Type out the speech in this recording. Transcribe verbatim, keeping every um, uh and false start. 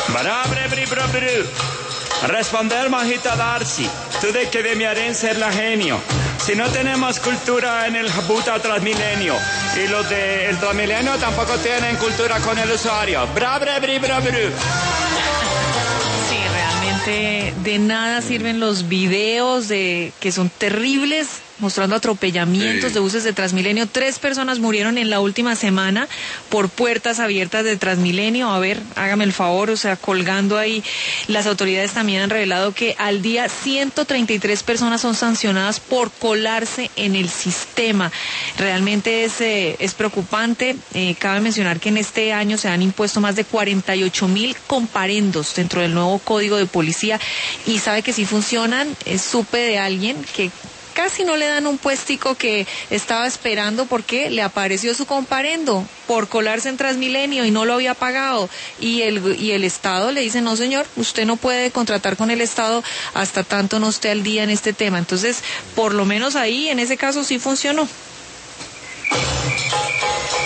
Barabre, bri, bro, bru. Responder, majita Darcy. Tú de que debían ser la genio. Si no tenemos cultura en el puta Transmilenio y los del Transmilenio tampoco tienen cultura con el usuario. Brabre, bri, bro, bru. Sí, realmente de nada sirven los videos de que son terribles, mostrando atropellamientos Sí. de buses de Transmilenio. Tres personas murieron en la última semana por puertas abiertas de Transmilenio. A ver, hágame el favor, o sea, colgando ahí. Las autoridades también han revelado que al día ciento treinta y tres personas son sancionadas por colarse en el sistema. Realmente es, eh, es preocupante. Eh, cabe mencionar que en este año se han impuesto más de cuarenta y ocho mil comparendos dentro del nuevo Código de Policía. Y sabe que sí funcionan. Eh, supe de alguien que casi no le dan un puestico que estaba esperando porque le apareció su comparendo por colarse en Transmilenio y no lo había pagado. Y el, y el Estado le dice, no señor, usted no puede contratar con el Estado hasta tanto no esté al día en este tema. Entonces, por lo menos ahí, en ese caso sí funcionó.